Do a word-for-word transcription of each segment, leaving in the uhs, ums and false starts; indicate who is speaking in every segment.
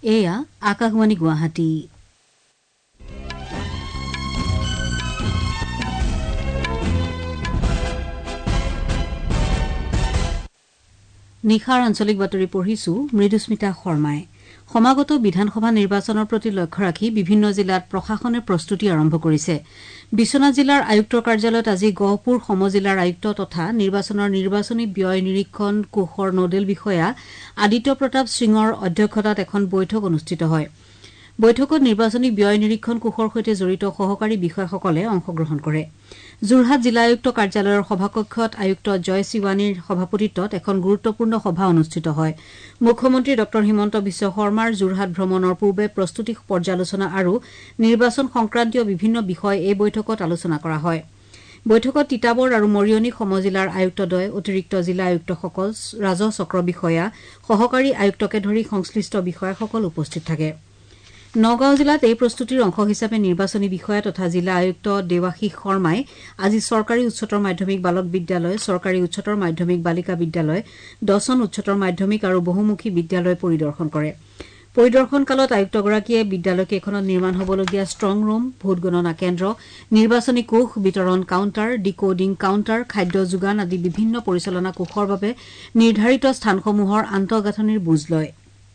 Speaker 1: এয়া আকাশবাণী গুৱাহাটী। নিশাৰ আঞ্চলিক বাতৰি পঢ়িছো মৃদুস্মিতা শৰ্মাই। সমাগত বিধানসভা নিৰ্বাচনৰ প্ৰতি লক্ষ্য ৰাখি বিভিন্ন জিলাত প্ৰশাসনে প্ৰস্তুতি আৰম্ভ কৰিছে। বিশ্বনাথ জিলাৰ আয়ুক্তৰ কাৰ্যালয়ত আজি গহপুৰ সমজিলাৰ আয়ুক্ত তথা নিৰ্বাচনৰ নিৰ্বাচনী ব্যয় নিৰীক্ষণ কোষৰ নোডেল বিষয়া আদিত্য প্ৰতাপ সিঙৰ অধ্যক্ষতাত এখন বৈঠক অনুষ্ঠিত হয়। বৈঠকত নিৰ্বাচনী ব্যয় নিৰীক্ষণ কোষৰ সৈতে জড়িত সহকাৰী বিষয়াসকলে অংশগ্ৰহণ কৰে। যোৰহাট জিলা আয়ুক্ত কাৰ্যালয়ৰ সভাকক্ষত আয়ুক্ত জয় শিৱানীৰ সভাপতিত্বত এখন গুৰুত্বপূৰ্ণ সভা অনুষ্ঠিত হয়। মুখ্যমন্ত্ৰী ডঃ হিমন্ত বিশ্ব শৰ্মাৰ যোৰহাট ভ্ৰমণৰ পূৰ্বে প্ৰস্তুতি পৰ্যালোচনা আৰু নিৰ্বাচন সংক্ৰান্তীয় বিভিন্ন বিষয় এই বৈঠকত আলোচনা কৰা হয়। বৈঠকত তিতাবৰ আৰু মৰিয়নি সমজিলাৰ আয়ুক্তদ্বয়, অতিৰিক্ত জিলা আয়ুক্তসকল, ৰাজহ চক্ৰ বিষয়া, সহকাৰী আয়ুক্তকে ধৰি সংশ্লিষ্ট বিষয়াসকল উপস্থিত থাকে। নগাঁও জিলাত এই প্ৰস্তুতিৰ অংশ হিচাপে নিৰ্বাচনী বিষয়া তথা জিলা আয়ুক্ত দেৱাশীষ শৰ্মাই আজি চৰকাৰী উচ্চতৰ মাধ্যমিক বালক বিদ্যালয়, চৰকাৰী উচ্চতৰ মাধ্যমিক বালিকা বিদ্যালয়, দশন উচ্চতৰ মাধ্যমিক আৰু বহুমুখী বিদ্যালয় পৰিদৰ্শন কৰে। পৰিদৰ্শন কালত আয়ুক্তগৰাকীয়ে বিদ্যালয়কেইখনত নিৰ্মাণ হবলগীয়া ষ্ট্ৰং ৰুম, ভোট গণনা কেন্দ্ৰ, নিৰ্বাচনী কোষ, বিতৰণ কাউণ্টাৰ, ডিকোডিং কাউণ্টাৰ, খাদ্য যোগান আদি বিভিন্ন পৰিচালনা কোষৰ বাবে নিৰ্ধাৰিত স্থানসমূহৰ আন্তঃগাঁথনিৰ বুজ লয়।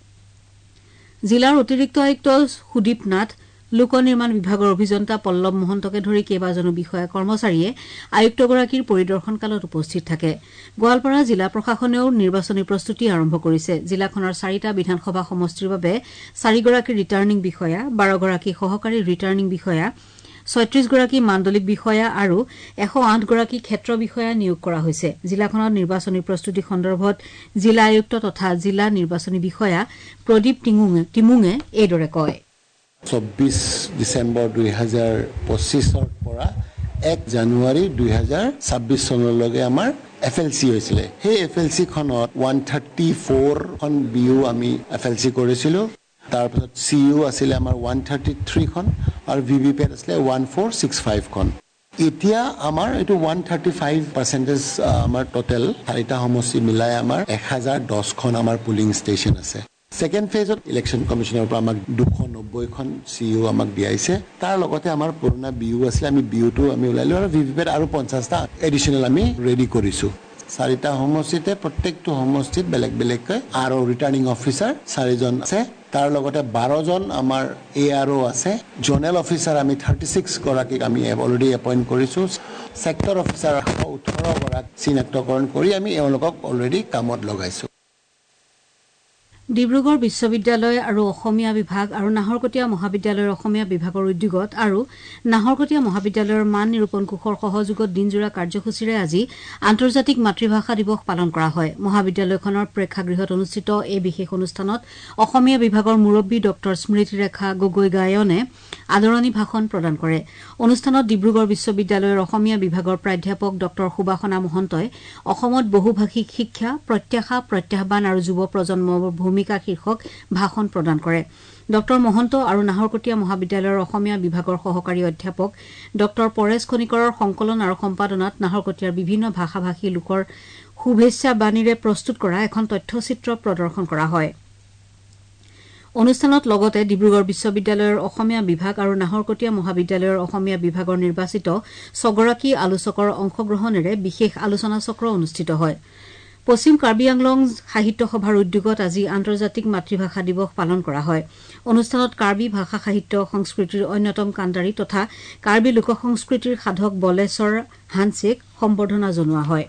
Speaker 1: জিলাৰ অতিৰিক্ত আয়ুক্ত সুদীপ নাথ, লোক নিৰ্মাণ বিভাগৰ অভিযন্তা পল্লৱ মহন্তকে ধৰি কেইবাজনো বিষয়া কৰ্মচাৰীয়ে আয়ুক্তগৰাকীৰ পৰিদৰ্শন কালত উপস্থিত থাকে। গোৱালপাৰা জিলা প্ৰশাসনেও নিৰ্বাচনী প্ৰস্তুতি আৰম্ভ কৰিছে। জিলাখনৰ চাৰিটা বিধানসভা সমষ্টিৰ বাবে চাৰিগৰাকী ৰিটাৰ্ণিং বিষয়া, বাৰগৰাকী সহকাৰী ৰিটাৰ্ণিং বিষয়া, ছয়ত্ৰিশ গৰাকী মাণ্ডলিক বিষয়া আৰু এশ আঠ গৰাকী ক্ষেত্ৰ বিষয়া নিয়োগ কৰা হৈছে। জিলাখনত নিৰ্বাচনী প্ৰস্তুতি সন্দৰ্ভত জিলা আয়ুক্ত তথা জিলা নিৰ্বাচনী বিষয়া প্ৰদীপ টিমুঙে এইদৰে কয়।
Speaker 2: চৌব্বিছ ডিচেম্বৰ দুই হাজাৰ পঁচিছৰ পৰা এক জানুৱাৰী দুই হাজাৰ ছাব্বিছ চনলৈকে আমাৰ এফ এল চি হৈছিলে। সেই এফ এল চিখনত ওৱান থাৰ্টি ফ'ৰখন বি ইউ আমি এফ এল চি কৰিছিলোঁ। তাৰপিছত চি ইউ আছিলে আমাৰ ওৱান থাৰ্টি থ্ৰীখন আৰু ভি ভি পেট আছিলে ওৱান ফ'ৰ ছিক্স ফাইভখন। এতিয়া আমাৰ এইটো one thirty five percentage total টোটেল চাৰিটা সমষ্টি মিলাই আমাৰ এক হাজাৰ দহখন আমাৰ পুলিং ষ্টেচন আছে। ছেকেণ্ড ফেজত ইলেকশ্যন কমিশ্যনৰ পৰা আমাক দুশ নব্বৈখন চি ইউ আমাক দিয়াইছে। তাৰ লগতে আমাৰ পুৰণা বি ইউ আছিলে, আমি বি ইউটো আমি ওলাইলোঁ আৰু ভি ভি পেট আৰু পঞ্চাছটা এডিশ্যনেল আমি ৰেডি কৰিছোঁ। চাৰিটা সমষ্টিতে প্ৰত্যেকটো সমষ্টিত বেলেগ বেলেগকৈ আৰু ৰিটাৰ্ণিং অফিচাৰ চাৰিজন আছে। তাৰ লগতে বাৰজন আমাৰ এ আৰ অ' আছে। জনেল অফিচাৰ আমি থাৰ্টি ছিক্স গৰাকীক আমি অলৰেডি এপইণ্ট কৰিছোঁ। ছেক্টৰ অফিচাৰ এশ ওঠৰ গৰাকীক চিনাক্তকৰণ কৰি আমি এওঁলোকক অলৰেডি কামত লগাইছোঁ।
Speaker 1: ডিব্ৰুগড় বিশ্ববিদ্যালয় আৰু অসমীয়া বিভাগ আৰু নাহৰকটীয়া মহাবিদ্যালয়ৰ অসমীয়া বিভাগৰ উদ্যোগত আৰু নাহৰকটীয়া মহাবিদ্যালয়ৰ মান নিৰূপণ কোষৰ সহযোগত দিনজোৰা কাৰ্যসূচীৰে আজি আন্তৰ্জাতিক মাতৃভাষা দিৱস পালন কৰা হয়। মহাবিদ্যালয়খনৰ প্ৰেক্ষাগৃহত অনুষ্ঠিত এই বিশেষ অনুষ্ঠানত অসমীয়া বিভাগৰ মুৰব্বী ডঃ স্মৃতিৰেখা গগৈ গায়নে আদৰণি ভাষণ প্ৰদান কৰে। অনুষ্ঠানত ডিব্ৰুগড় বিশ্ববিদ্যালয়ৰ অসমীয়া বিভাগৰ প্ৰাধ্যাপক ডঃ সুবাসনা মহন্তই অসমত বহুভাষিক শিক্ষা, প্ৰত্যাশা, প্ৰত্যাহ্বান আৰু যুৱ প্ৰজন্মৰ ভূমিকা শীৰ্ষক ভাষণ প্ৰদান কৰে। ডঃ মহন্ত আৰু নাহৰকটীয়া মহাবিদ্যালয়ৰ অসমীয়া বিভাগৰ সহকাৰী অধ্যাপক ডঃ পৰেশ খনিকৰৰ সংকলন আৰু সম্পাদনাত নাহৰকটীয়াৰ বিভিন্ন ভাষা ভাষী লোকৰ শুভেচ্ছা বাণীৰে প্ৰস্তুত কৰা এখন তথ্যচিত্ৰ প্ৰদৰ্শন কৰা হয়। অনুষ্ঠানত লগতে ডিব্ৰুগড় বিশ্ববিদ্যালয়ৰ অসমীয়া বিভাগ আৰু নাহৰকটীয়া মহাবিদ্যালয়ৰ অসমীয়া বিভাগৰ নিৰ্বাচিত ছগৰাকী আলোচকৰ অংশগ্ৰহণেৰে বিশেষ আলোচনা চক্ৰ অনুষ্ঠিত হয়। পশ্চিম কাৰ্বি আংলং সাহিত্য সভাৰ উদ্যোগত আজি আন্তৰ্জাতিক মাতৃভাষা দিৱস পালন কৰা হয়। অনুষ্ঠানত কাৰ্বি ভাষা সাহিত্য সংস্কৃতিৰ অন্যতম কাণ্ডাৰী তথা কাৰ্বি লোক সংস্কৃতিৰ সাধক বলেশ্বৰ হানছেক সম্বৰ্ধনা জনোৱা হয়।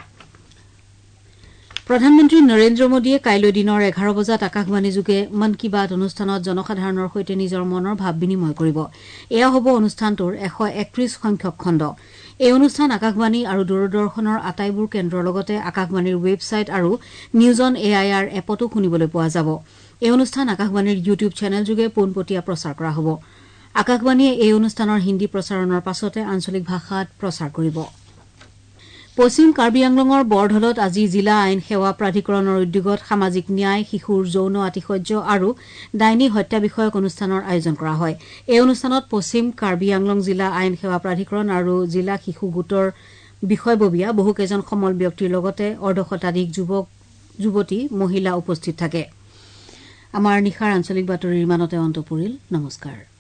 Speaker 1: প্ৰধানমন্ত্ৰী নৰেন্দ্ৰ মোদীয়ে কাইলৈ দিনৰ এঘাৰ বজাত আকাশবাণীযোগে মন কী বাত অনুষ্ঠানত জনসাধাৰণৰ সৈতে নিজৰ মনৰ ভাৱ বিনিময় কৰিব। এয়া হ'ব অনুষ্ঠানটোৰ এশ একত্ৰিশ সংখ্যক খণ্ড। এই অনুষ্ঠান আকাশবাণী আৰু দূৰদৰ্শনৰ আটাইবোৰ কেন্দ্ৰৰ লগতে আকাশবাণীৰ ৱেবছাইট আৰু news on A I R এপতো শুনিবলৈ পোৱা যাব। এই অনুষ্ঠান আকাশবাণীৰ ইউটিউব চেনেলযোগে পোনপটীয়া প্ৰচাৰ কৰা হ'ব। আকাশবাণীয়ে এই অনুষ্ঠানৰ হিন্দী প্ৰচাৰণৰ পাছতে আঞ্চলিক ভাষাত প্ৰচাৰ কৰিব। পশ্চিম কাৰ্বি আংলঙৰ বৰঢলত আজি জিলা আইন সেৱা প্ৰাধিকৰণৰ উদ্যোগত সামাজিক ন্যায়, শিশুৰ যৌন আতিশয্য আৰু ডাইনী হত্যা বিষয়ক অনুষ্ঠানৰ আয়োজন কৰা হয়। এই অনুষ্ঠানত পশ্চিম কাৰ্বি আংলং জিলা আইন সেৱা প্ৰাধিকৰণ আৰু জিলা শিশু গোটৰ বিষয়ববীয়া বহুকেইজন সমল ব্যক্তিৰ লগতে অৰ্ধশতাধিক যুৱক যুৱতী মহিলা উপস্থিত থাকে। আমাৰ নিশাৰ আঞ্চলিক বাতৰিৰ ইমানতে অন্ত পৰিল। নমস্কাৰ।